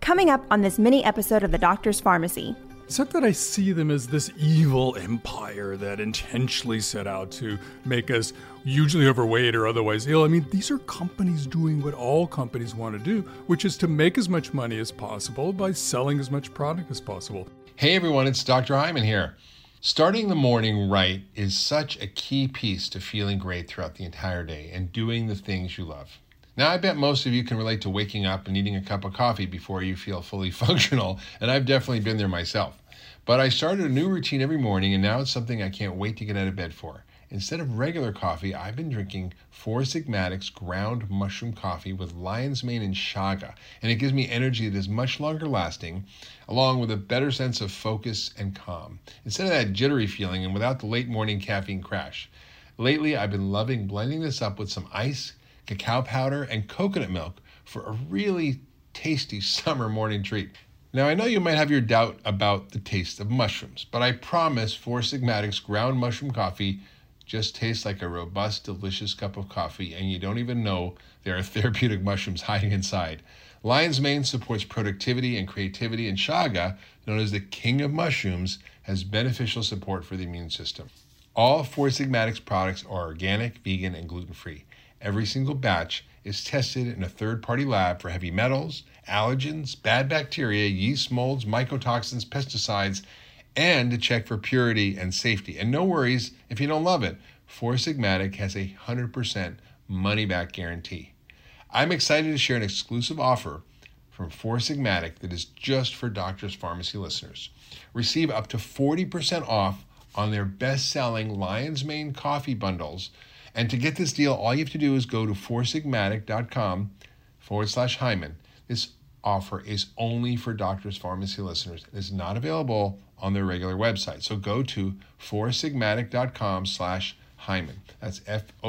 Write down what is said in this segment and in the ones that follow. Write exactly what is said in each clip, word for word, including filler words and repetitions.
coming up on this mini episode of The Doctor's Pharmacy. It's not that I see them as this evil empire that intentionally set out to make us hugely overweight or otherwise ill. I mean, these are companies doing what all companies want to do, which is to make as much money as possible by selling as much product as possible. Hey everyone, it's Doctor Hyman here. Starting the morning right is such a key piece to feeling great throughout the entire day and doing the things you love. Now, I bet most of you can relate to waking up and needing a cup of coffee before you feel fully functional, and I've definitely been there myself. But I started a new routine every morning, and now it's something I can't wait to get out of bed for. Instead of regular coffee, I've been drinking Four Sigmatic's ground mushroom coffee with lion's mane and chaga, and it gives me energy that is much longer lasting, along with a better sense of focus and calm, instead of that jittery feeling and without the late morning caffeine crash. Lately, I've been loving blending this up with some ice, cacao powder, and coconut milk for a really tasty summer morning treat. Now, I know you might have your doubt about the taste of mushrooms, but I promise Four Sigmatic's ground mushroom coffee just tastes like a robust, delicious cup of coffee, and you don't even know there are therapeutic mushrooms hiding inside. Lion's mane supports productivity and creativity, and chaga, known as the king of mushrooms, has beneficial support for the immune system. All Four Sigmatic's products are organic, vegan, and gluten-free. Every single batch is tested in a third-party lab for heavy metals, allergens, bad bacteria, yeast molds, mycotoxins, pesticides, and to check for purity and safety. And no worries if you don't love it. Four Sigmatic has a one hundred percent money-back guarantee. I'm excited to share an exclusive offer from Four Sigmatic that is just for Doctor's Pharmacy listeners. Receive up to forty percent off on their best-selling Lion's Mane coffee bundles. And to get this deal, all you have to do is go to foursigmatic.com forward slash Hyman. This offer is only for Doctor's Pharmacy listeners. It is not available on their regular website. So go to foursigmatic.com slash Hyman. That's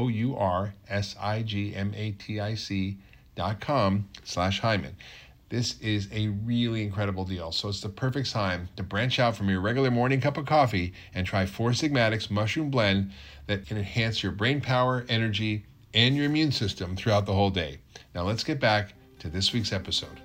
F-O-U-R-S-I-G-M-A-T-I-C dot com slash Hyman. This is a really incredible deal. So it's the perfect time to branch out from your regular morning cup of coffee and try Four Sigmatic's mushroom blend that can enhance your brain power, energy, and your immune system throughout the whole day. Now let's get back to this week's episode.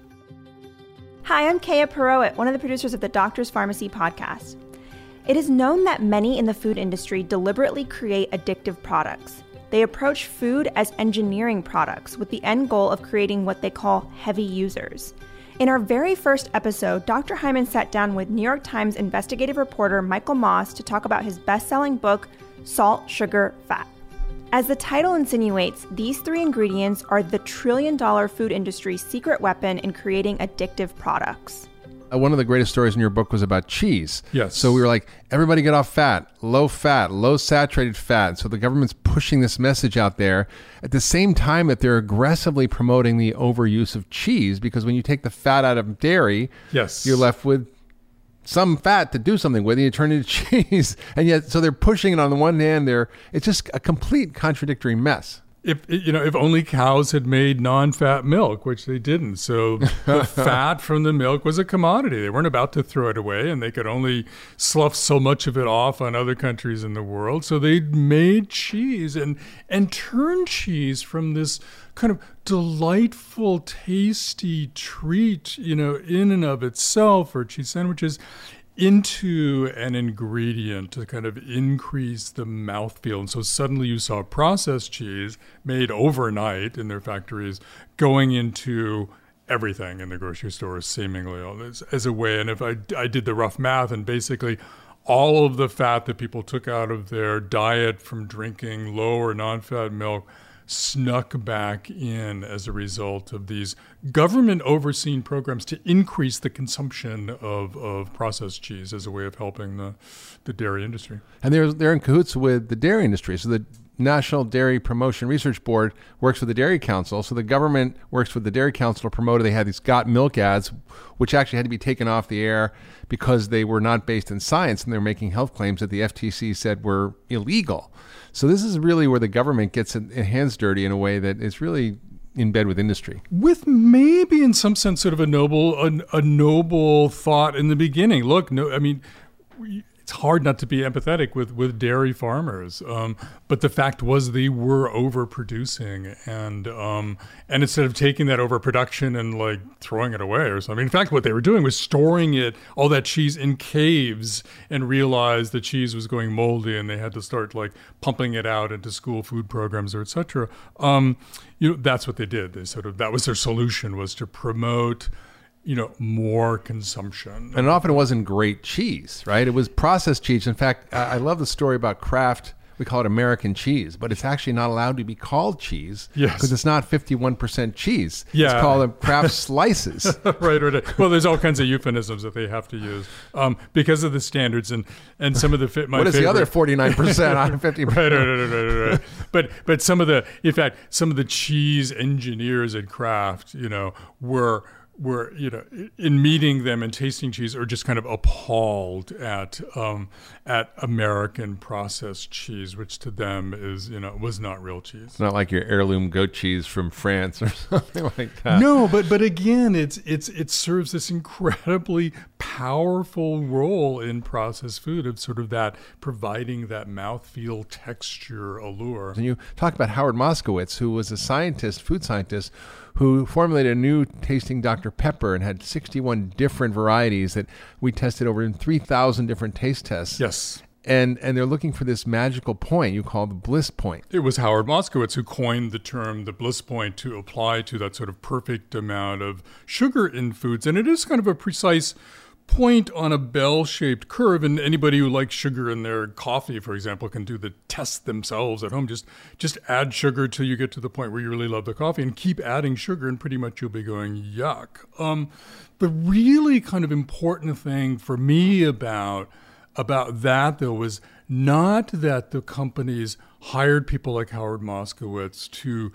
Hi, I'm Kaya Perowit, one of the producers of the Doctor's Pharmacy podcast. It is known that many in the food industry deliberately create addictive products. They approach food as engineering products with the end goal of creating what they call heavy users. In our very first episode, Doctor Hyman sat down with New York Times investigative reporter Michael Moss to talk about his best-selling book, Salt, Sugar, Fat. As the title insinuates, these three ingredients are the trillion-dollar food industry's secret weapon in creating addictive products. One of the greatest stories in your book was about cheese. Yes. So we were like, everybody get off fat, low fat, low saturated fat. So the government's pushing this message out there at the same time that they're aggressively promoting the overuse of cheese, because when you take the fat out of dairy, yes, you're left with some fat to do something with, and you turn it into cheese. And yet, so they're pushing it on the one hand, they're it's just a complete contradictory mess. If you know, if only cows had made non-fat milk, which they didn't. So the fat from the milk was a commodity. They weren't about to throw it away, and they could only slough so much of it off on other countries in the world. So they made cheese and and turned cheese from this kind of delightful, tasty treat, you know, in and of itself, or cheese sandwiches, into an ingredient to kind of increase the mouthfeel. And so suddenly you saw processed cheese made overnight in their factories going into everything in the grocery store, seemingly, as, as a way. And if I, I did the rough math, and basically all of the fat that people took out of their diet from drinking low or non-fat milk snuck back in as a result of these government overseen programs to increase the consumption of, of processed cheese as a way of helping the, the dairy industry. And they're, they're in cahoots with the dairy industry. So the National Dairy Promotion Research Board works with the Dairy Council. So the government works with the Dairy Council to promote it. They had these Got Milk ads, which actually had to be taken off the air because they were not based in science, and they're making health claims that the F T C said were illegal. So this is really where the government gets its hands dirty in a way that is really in bed with industry. With maybe in some sense sort of a noble a, a noble thought in the beginning. Look, no, I mean, it's hard not to be empathetic with, with dairy farmers. Um, but the fact was they were overproducing, and um, and instead of taking that overproduction and like throwing it away or something, in fact, what they were doing was storing it, all that cheese, in caves, and realized the cheese was going moldy, and they had to start like pumping it out into school food programs or et cetera. Um, you know, that's what they did. They sort of that was their solution, was to promote, you know, more consumption. And often it wasn't great cheese, right? It was processed cheese. In fact, I I love the story about Kraft. We call it American cheese, but it's actually not allowed to be called cheese Yes. because it's not fifty-one percent cheese. Yeah. It's called Kraft slices. right, right. Well, there's all kinds of euphemisms that they have to use um, because of the standards, and, and some of the fit. My what is favorite, the other forty-nine percent on fifty percent? Right, right, right, right, right, right. But but some of the, in fact, some of the cheese engineers at Kraft, you know, were were you know, in meeting them and tasting cheese, are just kind of appalled at um, at American processed cheese, which to them is, you know, was not real cheese. It's not like your heirloom goat cheese from France or something like that. No, but but again, it's it's it serves this incredibly powerful role in processed food of sort of that providing that mouthfeel, texture, allure. And you talk about Howard Moskowitz, who was a scientist, food scientist, who formulated a new tasting Doctor Pepper and had sixty-one different varieties that we tested over in three thousand different taste tests. Yes. And and they're looking for this magical point you call the bliss point. It was Howard Moskowitz who coined the term, the bliss point, to apply to that sort of perfect amount of sugar in foods. And it is kind of a precise point on a bell-shaped curve, and anybody who likes sugar in their coffee, for example, can do the test themselves at home. Just just add sugar till you get to the point where you really love the coffee, and keep adding sugar, and pretty much you'll be going, yuck. Um, the really kind of important thing for me about about that, though, was not that the companies hired people like Howard Moskowitz to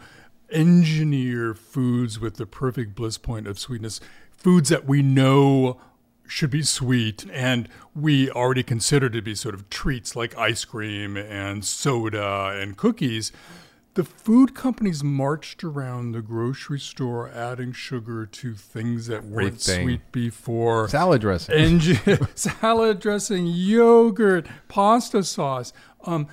engineer foods with the perfect bliss point of sweetness, foods that we know should be sweet and we already consider to be sort of treats like ice cream and soda and cookies. The food companies marched around the grocery store adding sugar to things that weren't Everything. sweet before. Salad dressing. And salad dressing, yogurt, pasta sauce, um,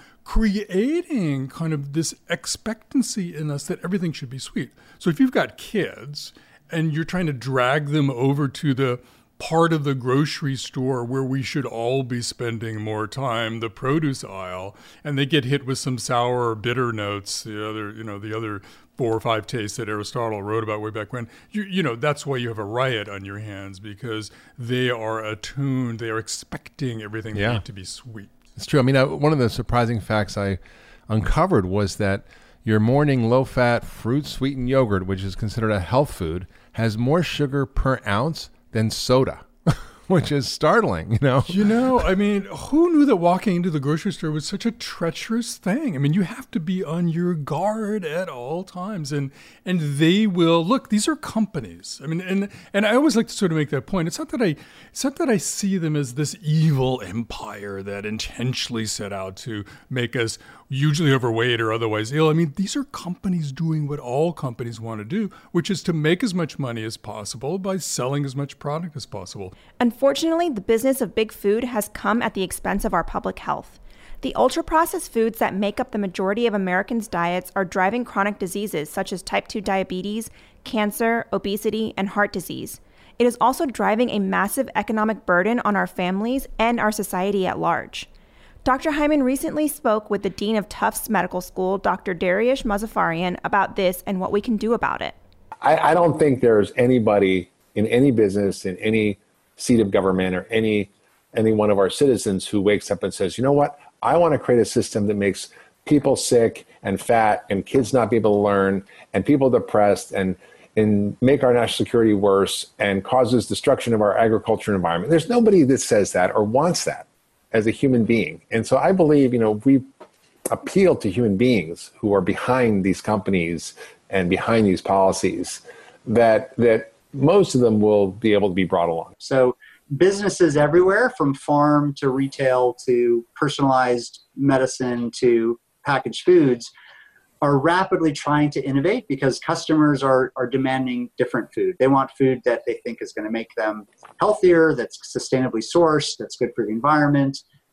creating kind of this expectancy in us that everything should be sweet. So if you've got kids and you're trying to drag them over to the part of the grocery store where we should all be spending more time, the produce aisle, and they get hit with some sour or bitter notes, the other, you know, the other four or five tastes that Aristotle wrote about way back when, you, you know, that's why you have a riot on your hands, because they are attuned, they are expecting everything Yeah. they need to be sweet. It's true. I mean, I, one of the surprising facts I uncovered was that your morning low-fat fruit-sweetened yogurt, which is considered a health food, has more sugar per ounce than soda, which is startling, you know? You know, I mean, who knew that walking into the grocery store was such a treacherous thing? I mean, you have to be on your guard at all times. And and they will, look, these are companies. I mean, and and I always like to sort of make that point. It's not that I it's not that I see them as this evil empire that intentionally set out to make us hugely overweight or otherwise ill. I mean, these are companies doing what all companies want to do, which is to make as much money as possible by selling as much product as possible. Unfortunately, the business of big food has come at the expense of our public health. The ultra-processed foods that make up the majority of Americans' diets are driving chronic diseases such as type two diabetes, cancer, obesity, and heart disease. It is also driving a massive economic burden on our families and our society at large. Doctor Hyman recently spoke with the Dean of Tufts Medical School, Doctor Dariush Mozaffarian, about this and what we can do about it. I, I don't think there's anybody in any business, in any seat of government, or any any one of our citizens who wakes up and says, you know what, I want to create a system that makes people sick and fat and kids not be able to learn and people depressed and and make our national security worse and causes destruction of our agriculture and environment. There's nobody that says that or wants that as a human being. And so I believe, you know, we appeal to human beings who are behind these companies and behind these policies, that that most of them will be able to be brought along. So businesses everywhere, from farm to retail to personalized medicine to packaged foods, are rapidly trying to innovate because customers are, are demanding different food. They want food that they think is going to make them healthier, that's sustainably sourced, that's good for the environment,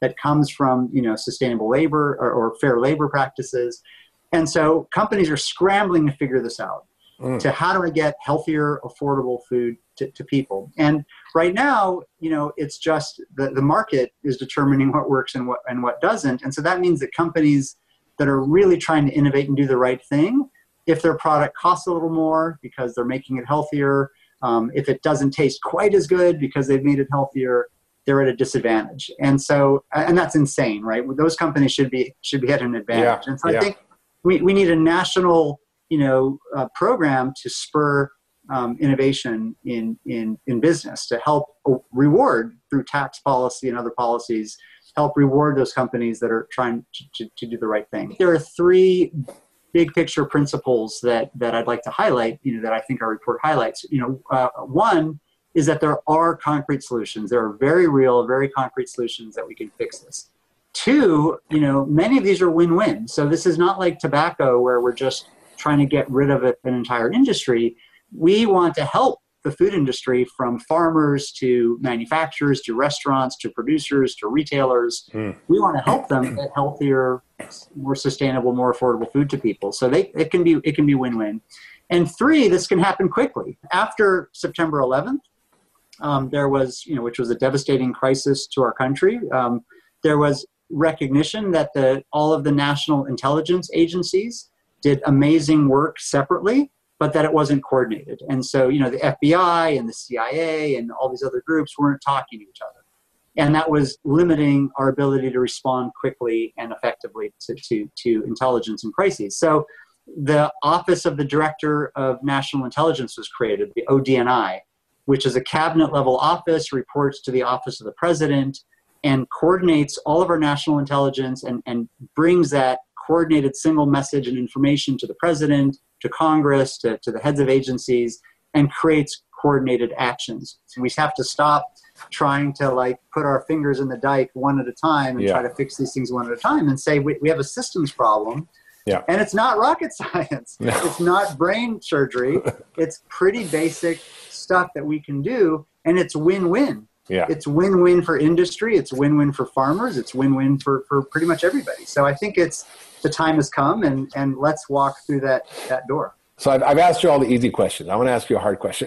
that comes from, you know, sustainable labor or, or fair labor practices. And so companies are scrambling to figure this out. Mm. To how do I get healthier, affordable food to, to people? And right now, you know, it's just the, the market is determining what works and what and what doesn't. And so that means that companies that are really trying to innovate and do the right thing, if their product costs a little more because they're making it healthier, um, if it doesn't taste quite as good because they've made it healthier, they're at a disadvantage. And so, and that's insane, right? Those companies should be should be at an advantage. Yeah, and so yeah. I think we, we need a national, you know, uh, program to spur um, innovation in, in, in business, to help reward through tax policy and other policies, help reward those companies that are trying to, to, to do the right thing. There are three big picture principles that, that I'd like to highlight, you know, that I think our report highlights. You know, uh, one is that there are concrete solutions. There are very real, very concrete solutions that we can fix this. Two, you know, many of these are win-win. So this is not like tobacco where we're just trying to get rid of an entire industry. We want to help the food industry, from farmers to manufacturers to restaurants to producers to retailers. Mm. We want to help them get healthier, more sustainable, more affordable food to people. So they it can be it can be win-win. And three, this can happen quickly. After September eleventh, um, there was, you know, which was a devastating crisis to our country. Um, there was recognition that the all of the national intelligence agencies did amazing work separately, but that it wasn't coordinated. And so, you know, the F B I and the C I A and all these other groups weren't talking to each other. And that was limiting our ability to respond quickly and effectively to, to, to intelligence and crises. So the Office of the Director of National Intelligence was created, the O D N I, which is a cabinet level office, reports to the Office of the President, and coordinates all of our national intelligence and, and brings that coordinated single message and information to the president, to Congress, to, to the heads of agencies, and creates coordinated actions. So we have to stop trying to like put our fingers in the dike one at a time and yeah. try to fix these things one at a time and say we, we have a systems problem. Yeah. And it's not rocket science. No. It's not brain surgery. It's pretty basic stuff that we can do, and it's win-win. Yeah. It's win-win for industry. It's win-win for farmers. It's win-win for, for pretty much everybody. So I think it's the time has come, and, and let's walk through that, that door. So I've, I've asked you all the easy questions. I want to ask you a hard question.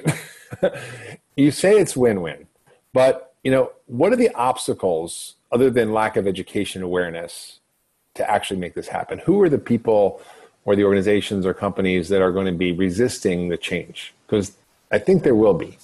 You say it's win-win, but you know, what are the obstacles other than lack of education awareness to actually make this happen? Who are the people or the organizations or companies that are going to be resisting the change? Because I think there will be.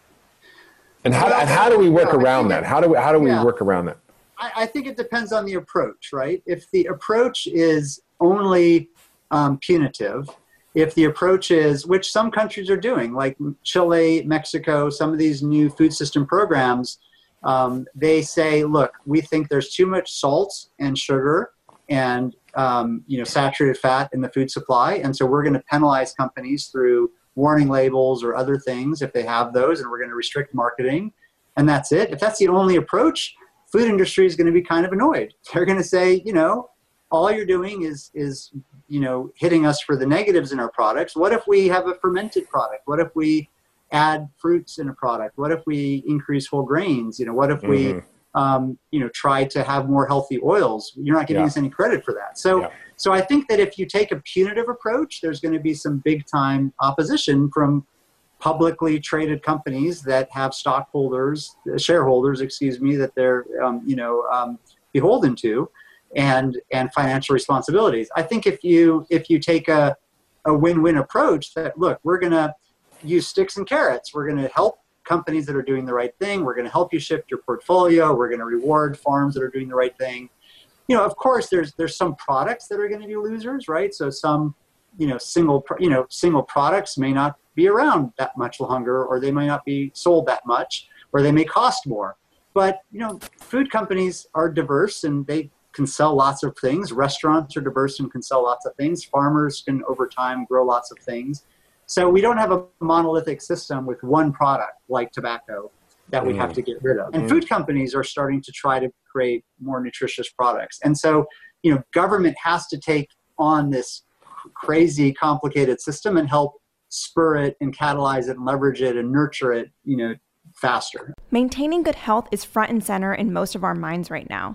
And how, and how do we work around that? How do we, how do we yeah. work around that? I, I think it depends on the approach, right? If the approach is only um, punitive, if the approach is, which some countries are doing, like Chile, Mexico, some of these new food system programs, um, they say, look, we think there's too much salt and sugar and um, you know, saturated fat in the food supply, and so we're going to penalize companies through warning labels or other things if they have those, and we're going to restrict marketing, and that's it. If that's the only approach, food industry is going to be kind of annoyed. They're going to say, you know, all you're doing is, is, you know, hitting us for the negatives in our products. What if we have a fermented product? What if we add fruits in a product? What if we increase whole grains? You know, what if mm-hmm. we, um, you know, try to have more healthy oils? You're not giving yeah. us any credit for that. So, yeah. so I think that if you take a punitive approach, there's going to be some big time opposition from publicly traded companies that have stockholders, shareholders, excuse me, that they're, um, you know, um, beholden to, and and financial responsibilities. I think if you if you take a a win-win approach, that look, we're going to use sticks and carrots. We're going to help companies that are doing the right thing. We're going to help you shift your portfolio. We're going to reward farms that are doing the right thing. You know, of course, there's there's some products that are going to be losers, right? So some, you know, single you know single products may not be around that much longer, or they may not be sold that much, or they may cost more. But you know, food companies are diverse, and they can sell lots of things. Restaurants are diverse and can sell lots of things. Farmers can, over time, grow lots of things. So we don't have a monolithic system with one product like tobacco that we mm. have to get rid of. And mm. food companies are starting to try to create more nutritious products. And so, you know, government has to take on this crazy, complicated system and help spur it and catalyze it and leverage it and nurture it, you know, faster. Maintaining good health is front and center in most of our minds right now.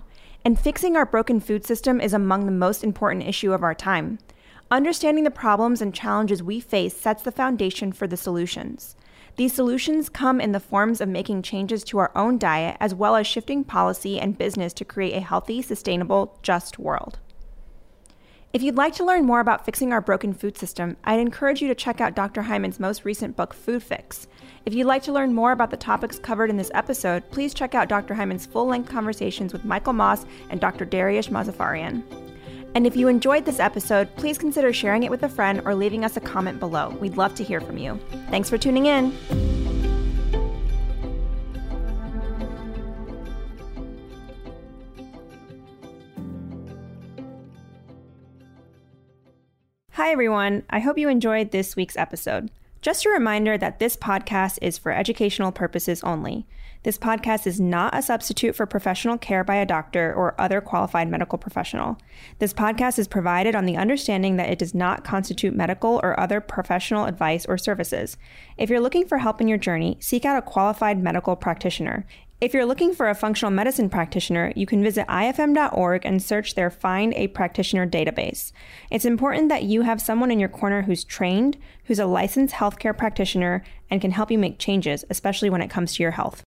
And fixing our broken food system is among the most important issue of our time. Understanding the problems and challenges we face sets the foundation for the solutions. These solutions come in the forms of making changes to our own diet, as well as shifting policy and business to create a healthy, sustainable, just world. If you'd like to learn more about fixing our broken food system, I'd encourage you to check out Doctor Hyman's most recent book, Food Fix. If you'd like to learn more about the topics covered in this episode, please check out Doctor Hyman's full-length conversations with Michael Moss and Doctor Dariush Mazafarian. And if you enjoyed this episode, please consider sharing it with a friend or leaving us a comment below. We'd love to hear from you. Thanks for tuning in. Hi, everyone. I hope you enjoyed this week's episode. Just a reminder that this podcast is for educational purposes only. This podcast is not a substitute for professional care by a doctor or other qualified medical professional. This podcast is provided on the understanding that it does not constitute medical or other professional advice or services. If you're looking for help in your journey, seek out a qualified medical practitioner. If you're looking for a functional medicine practitioner, you can visit I F M dot org and search their Find a Practitioner database. It's important that you have someone in your corner who's trained, who's a licensed healthcare practitioner, and can help you make changes, especially when it comes to your health.